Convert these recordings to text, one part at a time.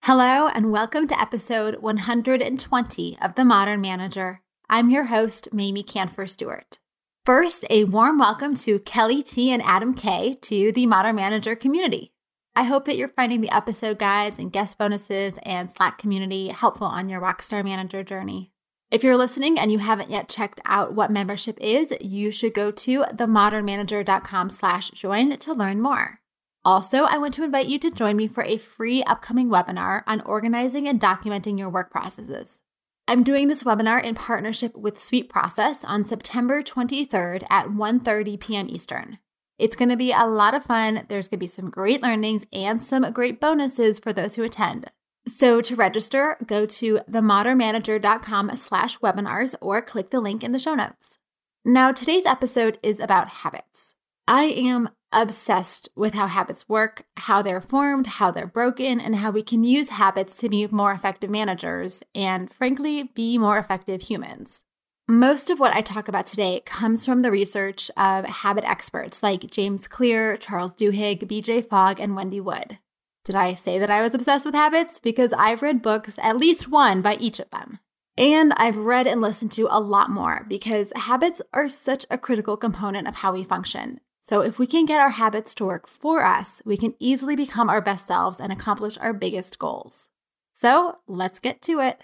Hello, and welcome to episode 120 of The Modern Manager. I'm your host, Mamie Canfer Stewart. First, a warm welcome to Kelly T and Adam K to the Modern Manager community. I hope that you're finding the episode guides and guest bonuses and Slack community helpful on your Rockstar Manager journey. If you're listening and you haven't yet checked out what membership is, you should go to themodernmanager.com/join to learn more. Also, I want to invite you to join me for a free upcoming webinar on organizing and documenting your work processes. I'm doing this webinar in partnership with Sweet Process on September 23rd at 1:30 p.m. Eastern. It's going to be a lot of fun. There's going to be some great learnings and some great bonuses for those who attend. So to register, go to themodernmanager.com/webinars or click the link in the show notes. Now, today's episode is about habits. I am obsessed with how habits work, how they're formed, how they're broken, and how we can use habits to be more effective managers and, frankly, be more effective humans. Most of what I talk about today comes from the research of habit experts like James Clear, Charles Duhigg, BJ Fogg, and Wendy Wood. Did I say that I was obsessed with habits? Because I've read books, at least one, by each of them. And I've read and listened to a lot more because habits are such a critical component of how we function. So if we can get our habits to work for us, we can easily become our best selves and accomplish our biggest goals. So let's get to it.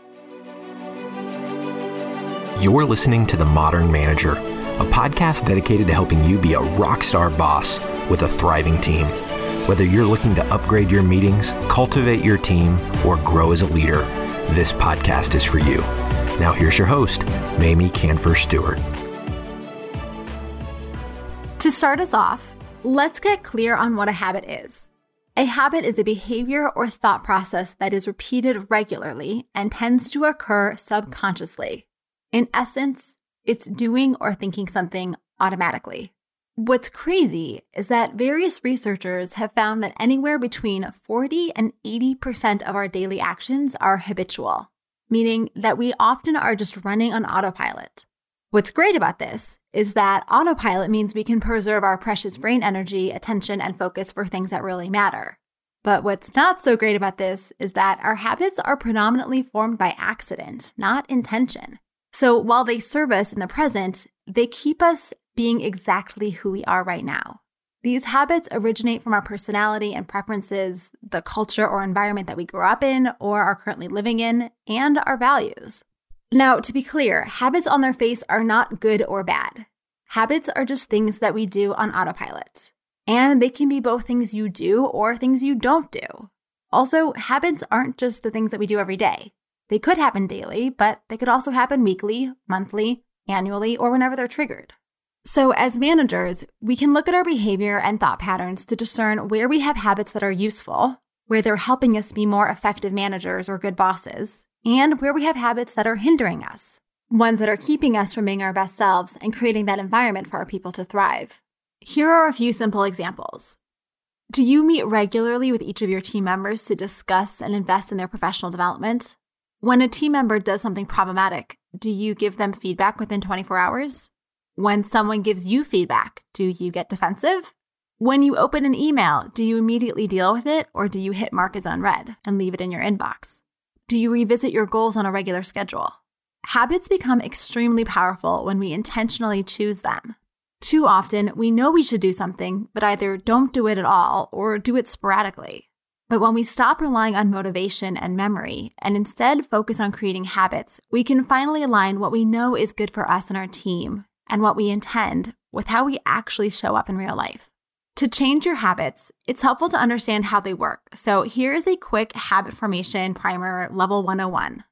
You're listening to The Modern Manager, a podcast dedicated to helping you be a rockstar boss with a thriving team. Whether you're looking to upgrade your meetings, cultivate your team, or grow as a leader, this podcast is for you. Now here's your host, Mamie Canfer Stewart. To start us off, let's get clear on what a habit is. A habit is a behavior or thought process that is repeated regularly and tends to occur subconsciously. In essence, it's doing or thinking something automatically. What's crazy is that various researchers have found that anywhere between 40 and 80% of our daily actions are habitual, meaning that we often are just running on autopilot. What's great about this is that autopilot means we can preserve our precious brain energy, attention, and focus for things that really matter. But what's not so great about this is that our habits are predominantly formed by accident, not intention. So while they serve us in the present, they keep us being exactly who we are right now. These habits originate from our personality and preferences, the culture or environment that we grew up in or are currently living in, and our values. Now, to be clear, habits on their face are not good or bad. Habits are just things that we do on autopilot. And they can be both things you do or things you don't do. Also, habits aren't just the things that we do every day. They could happen daily, but they could also happen weekly, monthly, annually, or whenever they're triggered. So as managers, we can look at our behavior and thought patterns to discern where we have habits that are useful, where they're helping us be more effective managers or good bosses, and where we have habits that are hindering us, ones that are keeping us from being our best selves and creating that environment for our people to thrive. Here are a few simple examples. Do you meet regularly with each of your team members to discuss and invest in their professional development? When a team member does something problematic, do you give them feedback within 24 hours? When someone gives you feedback, do you get defensive? When you open an email, do you immediately deal with it or do you hit mark as unread and leave it in your inbox? Do you revisit your goals on a regular schedule? Habits become extremely powerful when we intentionally choose them. Too often, we know we should do something, but either don't do it at all or do it sporadically. But when we stop relying on motivation and memory and instead focus on creating habits, we can finally align what we know is good for us and our team and what we intend with how we actually show up in real life. To change your habits, it's helpful to understand how they work. So here is a quick habit formation primer, level 101.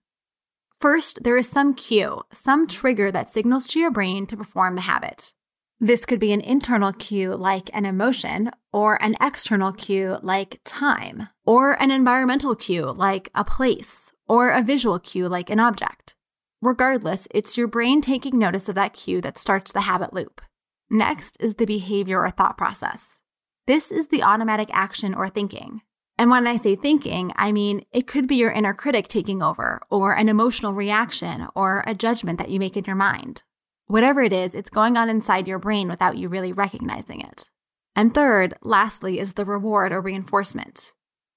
First, there is some cue, some trigger that signals to your brain to perform the habit. This could be an internal cue like an emotion, or an external cue like time, or an environmental cue like a place, or a visual cue like an object. Regardless, it's your brain taking notice of that cue that starts the habit loop. Next is the behavior or thought process. This is the automatic action or thinking. And when I say thinking, I mean it could be your inner critic taking over, or an emotional reaction, or a judgment that you make in your mind. Whatever it is, it's going on inside your brain without you really recognizing it. And third, lastly, is the reward or reinforcement.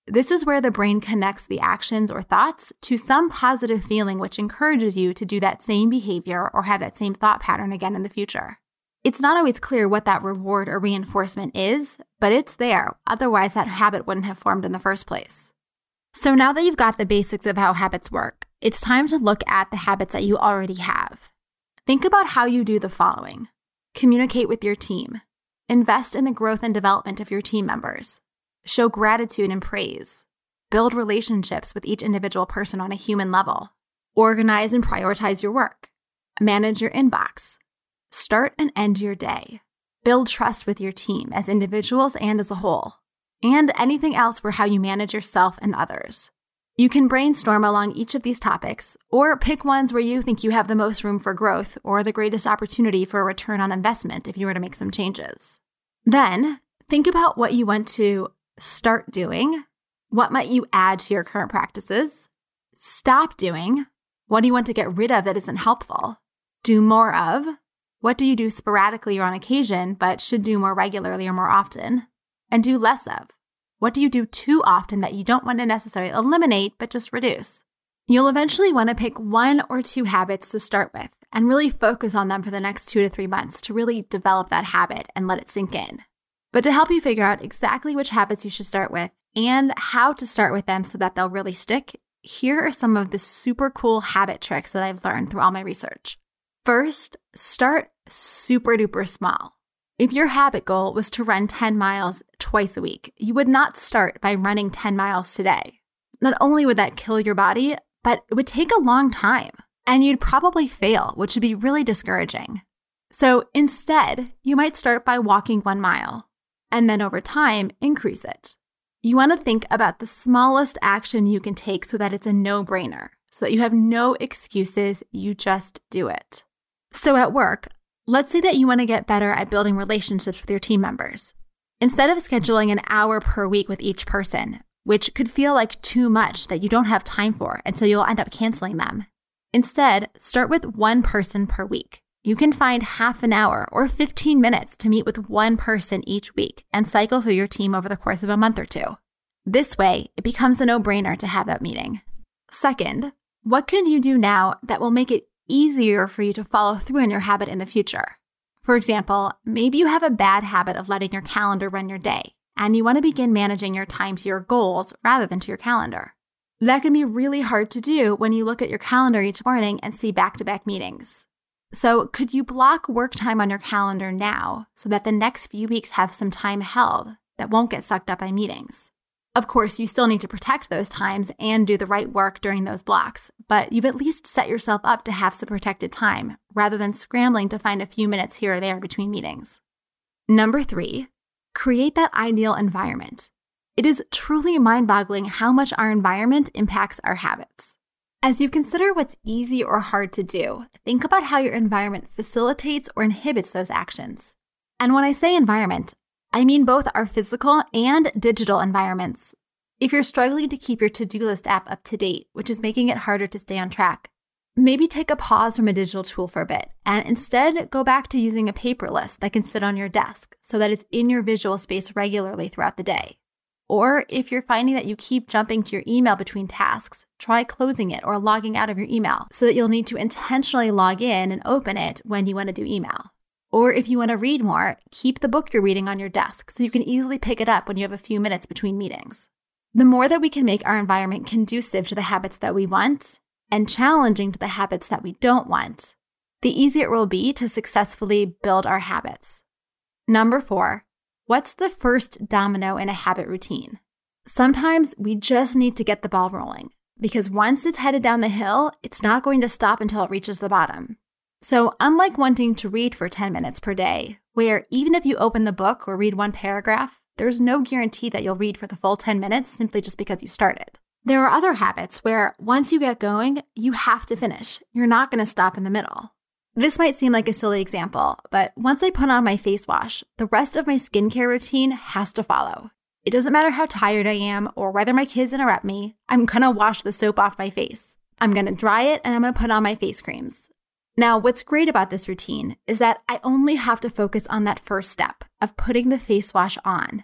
This is where the brain connects the actions or thoughts to some positive feeling which encourages you to do that same behavior or have that same thought pattern again in the future. It's not always clear what that reward or reinforcement is, but it's there. Otherwise, that habit wouldn't have formed in the first place. So now that you've got the basics of how habits work, it's time to look at the habits that you already have. Think about how you do the following. Communicate with your team. Invest in the growth and development of your team members. Show gratitude and praise. Build relationships with each individual person on a human level. Organize and prioritize your work. Manage your inbox. Start and end your day. Build trust with your team as individuals and as a whole. And anything else for how you manage yourself and others. You can brainstorm along each of these topics, or pick ones where you think you have the most room for growth or the greatest opportunity for a return on investment if you were to make some changes. Then, think about what you want to start doing. What might you add to your current practices? Stop doing. What do you want to get rid of that isn't helpful? Do more of. What do you do sporadically or on occasion, but should do more regularly or more often? And do less of. What do you do too often that you don't want to necessarily eliminate, but just reduce? You'll eventually want to pick 1 or 2 habits to start with and really focus on them for the next 2 to 3 months to really develop that habit and let it sink in. But to help you figure out exactly which habits you should start with and how to start with them so that they'll really stick, here are some of the super cool habit tricks that I've learned through all my research. First, start super duper small. If your habit goal was to run 10 miles twice a week, you would not start by running 10 miles today. Not only would that kill your body, but it would take a long time, and you'd probably fail, which would be really discouraging. So instead, you might start by walking 1 mile, and then over time, increase it. You want to think about the smallest action you can take so that it's a no-brainer, so that you have no excuses, you just do it. So at work, let's say that you want to get better at building relationships with your team members. Instead of scheduling an hour per week with each person, which could feel like too much that you don't have time for, and so you'll end up canceling them. Instead, start with 1 person per week. You can find half an hour or 15 minutes to meet with 1 person each week and cycle through your team over the course of a month or 2. This way, it becomes a no-brainer to have that meeting. Second, what can you do now that will make it easier for you to follow through on your habit in the future? For example, maybe you have a bad habit of letting your calendar run your day, and you want to begin managing your time to your goals rather than to your calendar. That can be really hard to do when you look at your calendar each morning and see back-to-back meetings. So could you block work time on your calendar now so that the next few weeks have some time held that won't get sucked up by meetings? Of course, you still need to protect those times and do the right work during those blocks, but you've at least set yourself up to have some protected time rather than scrambling to find a few minutes here or there between meetings. Number 3, create that ideal environment. It is truly mind-boggling how much our environment impacts our habits. As you consider what's easy or hard to do, think about how your environment facilitates or inhibits those actions. And when I say environment, I mean both our physical and digital environments. If you're struggling to keep your to-do list app up to date, which is making it harder to stay on track, maybe take a pause from a digital tool for a bit and instead go back to using a paper list that can sit on your desk so that it's in your visual space regularly throughout the day. Or if you're finding that you keep jumping to your email between tasks, try closing it or logging out of your email so that you'll need to intentionally log in and open it when you want to do email. Or if you want to read more, keep the book you're reading on your desk so you can easily pick it up when you have a few minutes between meetings. The more that we can make our environment conducive to the habits that we want and challenging to the habits that we don't want, the easier it will be to successfully build our habits. Number 4, what's the first domino in a habit routine? Sometimes we just need to get the ball rolling because once it's headed down the hill, it's not going to stop until it reaches the bottom. So unlike wanting to read for 10 minutes per day, where even if you open the book or read 1 paragraph, there's no guarantee that you'll read for the full 10 minutes simply just because you started. There are other habits where once you get going, you have to finish. You're not going to stop in the middle. This might seem like a silly example, but once I put on my face wash, the rest of my skincare routine has to follow. It doesn't matter how tired I am or whether my kids interrupt me, I'm going to wash the soap off my face. I'm going to dry it and I'm going to put on my face creams. Now, what's great about this routine is that I only have to focus on that first step of putting the face wash on.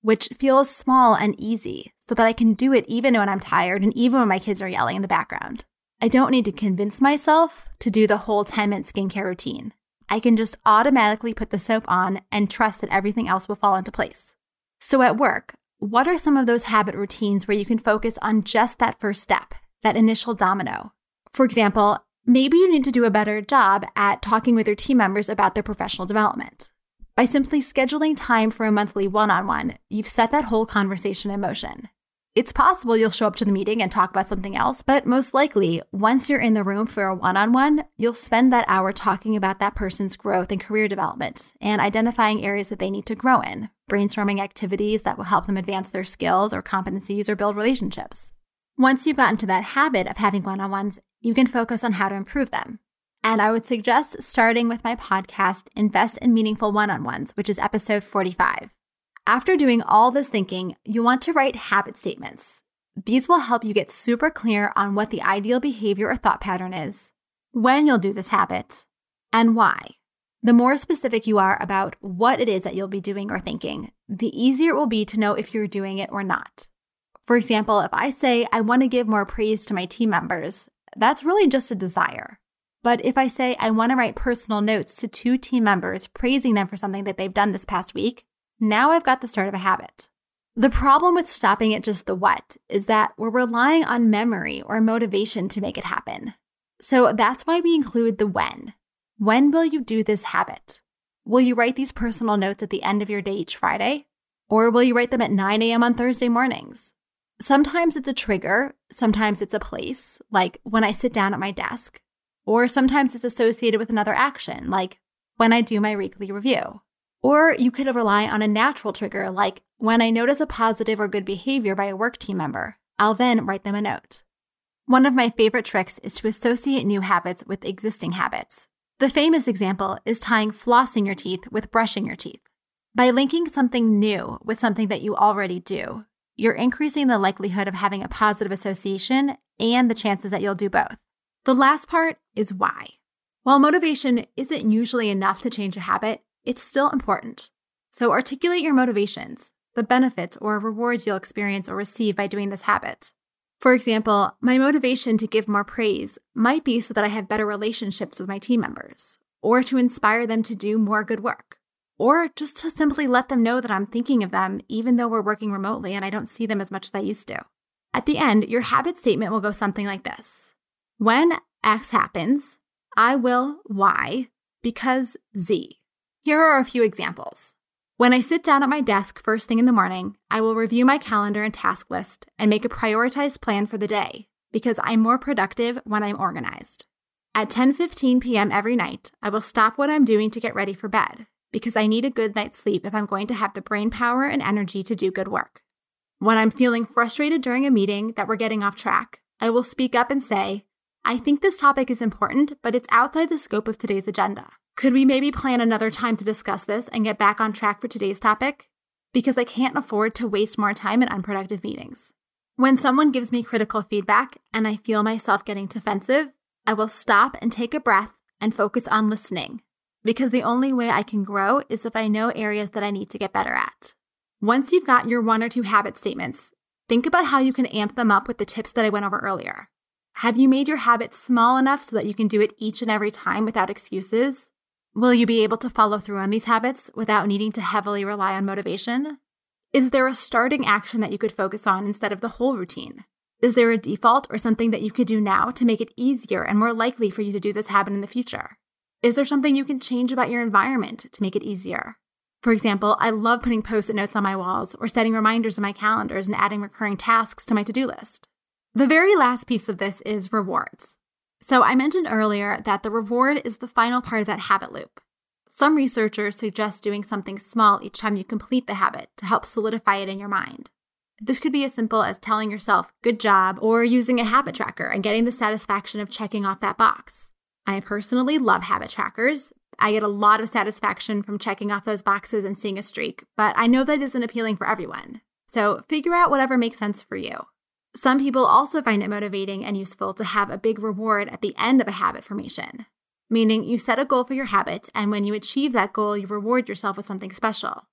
which feels small and easy so that I can do it even when I'm tired and even when my kids are yelling in the background. I don't need to convince myself to do the whole 10-minute skincare routine. I can just automatically put the soap on and trust that everything else will fall into place. So at work, what are some of those habit routines where you can focus on just that first step, that initial domino? For example, maybe you need to do a better job at talking with your team members about their professional development. By simply scheduling time for a monthly one-on-one, you've set that whole conversation in motion. It's possible you'll show up to the meeting and talk about something else, but most likely, once you're in the room for a one-on-one, you'll spend that hour talking about that person's growth and career development and identifying areas that they need to grow in, brainstorming activities that will help them advance their skills or competencies or build relationships. Once you've gotten to that habit of having one-on-ones, you can focus on how to improve them. And I would suggest starting with my podcast, Invest in Meaningful One-on-Ones, which is episode 45. After doing all this thinking, you want to write habit statements. These will help you get super clear on what the ideal behavior or thought pattern is, when you'll do this habit, and why. The more specific you are about what it is that you'll be doing or thinking, the easier it will be to know if you're doing it or not. For example, if I say I want to give more praise to my team members, that's really just a desire. But if I say I want to write personal notes to 2 team members praising them for something that they've done this past week, now I've got the start of a habit. The problem with stopping at just the what is that we're relying on memory or motivation to make it happen. So that's why we include the when. When will you do this habit? Will you write these personal notes at the end of your day each Friday? Or will you write them at 9 a.m. on Thursday mornings? Sometimes it's a trigger, sometimes it's a place, like when I sit down at my desk. Or sometimes it's associated with another action, like when I do my weekly review. Or you could rely on a natural trigger, like when I notice a positive or good behavior by a work team member, I'll then write them a note. One of my favorite tricks is to associate new habits with existing habits. The famous example is tying flossing your teeth with brushing your teeth. By linking something new with something that you already do, you're increasing the likelihood of having a positive association and the chances that you'll do both. The last part is why. While motivation isn't usually enough to change a habit, it's still important. So articulate your motivations, the benefits or rewards you'll experience or receive by doing this habit. For example, my motivation to give more praise might be so that I have better relationships with my team members, or to inspire them to do more good work, or just to simply let them know that I'm thinking of them even though we're working remotely and I don't see them as much as I used to. At the end, your habit statement will go something like this. When X happens, I will Y because Z. Here are a few examples. When I sit down at my desk first thing in the morning, I will review my calendar and task list and make a prioritized plan for the day because I'm more productive when I'm organized. At 10:15 p.m. every night, I will stop what I'm doing to get ready for bed because I need a good night's sleep if I'm going to have the brain power and energy to do good work. When I'm feeling frustrated during a meeting that we're getting off track, I will speak up and say, I think this topic is important, but it's outside the scope of today's agenda. Could we maybe plan another time to discuss this and get back on track for today's topic? Because I can't afford to waste more time in unproductive meetings. When someone gives me critical feedback and I feel myself getting defensive, I will stop and take a breath and focus on listening. Because the only way I can grow is if I know areas that I need to get better at. Once you've got your 1 or 2 habit statements, think about how you can amp them up with the tips that I went over earlier. Have you made your habits small enough so that you can do it each and every time without excuses? Will you be able to follow through on these habits without needing to heavily rely on motivation? Is there a starting action that you could focus on instead of the whole routine? Is there a default or something that you could do now to make it easier and more likely for you to do this habit in the future? Is there something you can change about your environment to make it easier? For example, I love putting Post-it notes on my walls or setting reminders in my calendars and adding recurring tasks to my to-do list. The very last piece of this is rewards. So I mentioned earlier that the reward is the final part of that habit loop. Some researchers suggest doing something small each time you complete the habit to help solidify it in your mind. This could be as simple as telling yourself, good job, or using a habit tracker and getting the satisfaction of checking off that box. I personally love habit trackers. I get a lot of satisfaction from checking off those boxes and seeing a streak, but I know that isn't appealing for everyone. So figure out whatever makes sense for you. Some people also find it motivating and useful to have a big reward at the end of a habit formation, meaning you set a goal for your habit, and when you achieve that goal, you reward yourself with something special.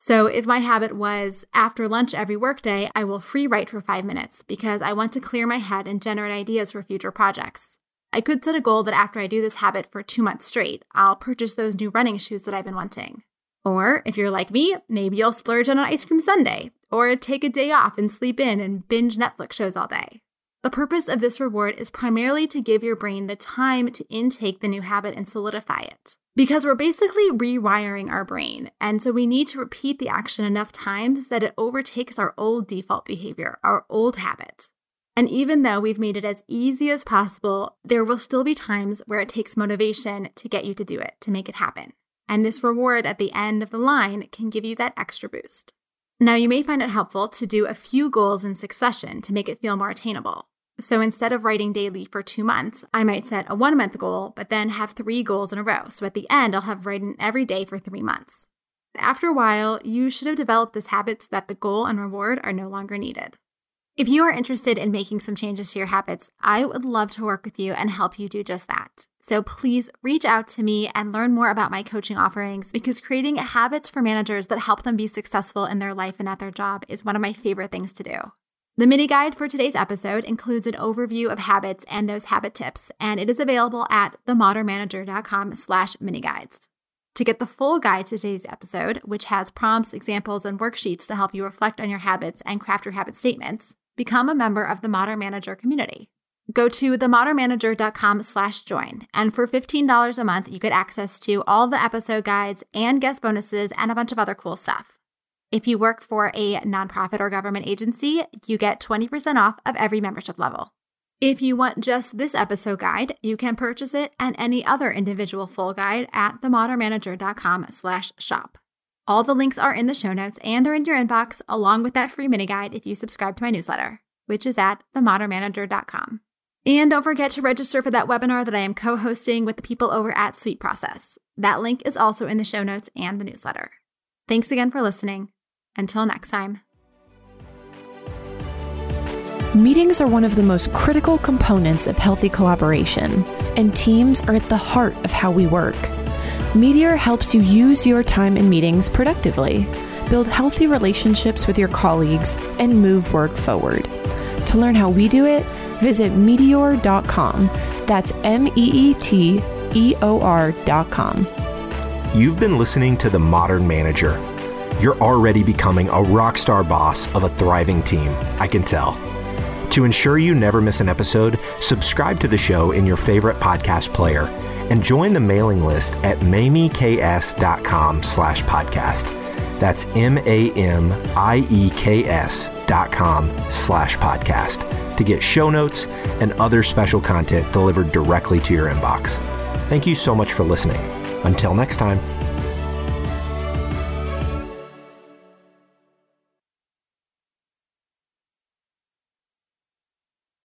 So if my habit was after lunch every workday, I will free write for 5 minutes because I want to clear my head and generate ideas for future projects. I could set a goal that after I do this habit for 2 months straight, I'll purchase those new running shoes that I've been wanting. Or if you're like me, maybe you'll splurge on an ice cream sundae, or take a day off and sleep in and binge Netflix shows all day. The purpose of this reward is primarily to give your brain the time to intake the new habit and solidify it. Because we're basically rewiring our brain, and so we need to repeat the action enough times that it overtakes our old default behavior, our old habit. And even though we've made it as easy as possible, there will still be times where it takes motivation to get you to do it, to make it happen. And this reward at the end of the line can give you that extra boost. Now, you may find it helpful to do a few goals in succession to make it feel more attainable. So instead of writing daily for 2 months, I might set a 1-month goal, but then have 3 goals in a row. So at the end, I'll have written every day for 3 months. After a while, you should have developed this habit so that the goal and reward are no longer needed. If you are interested in making some changes to your habits, I would love to work with you and help you do just that. So please reach out to me and learn more about my coaching offerings, because creating habits for managers that help them be successful in their life and at their job is one of my favorite things to do. The mini guide for today's episode includes an overview of habits and those habit tips, and it is available at themodernmanager.com/miniguides. To get the full guide to today's episode, which has prompts, examples, and worksheets to help you reflect on your habits and craft your habit statements, become a member of the Modern Manager community. Go to themodernmanager.com/join, and for $15 a month, you get access to all the episode guides and guest bonuses and a bunch of other cool stuff. If you work for a nonprofit or government agency, you get 20% off of every membership level. If you want just this episode guide, you can purchase it and any other individual full guide at themodernmanager.com/shop. All the links are in the show notes and they're in your inbox, along with that free mini guide if you subscribe to my newsletter, which is at themodernmanager.com. And don't forget to register for that webinar that I am co-hosting with the people over at Sweet Process. That link is also in the show notes and the newsletter. Thanks again for listening. Until next time. Meetings are one of the most critical components of healthy collaboration, and teams are at the heart of how we work. Meteor helps you use your time in meetings productively, build healthy relationships with your colleagues, and move work forward. To learn how we do it, visit meteor.com. That's MEETEOR.com. You've been listening to The Modern Manager. You're already becoming a rock star boss of a thriving team, I can tell. To ensure you never miss an episode, subscribe to the show in your favorite podcast player and join the mailing list at mamieks.com/podcast. That's MAMIEKS.com/podcast to get show notes and other special content delivered directly to your inbox. Thank you so much for listening. Until next time.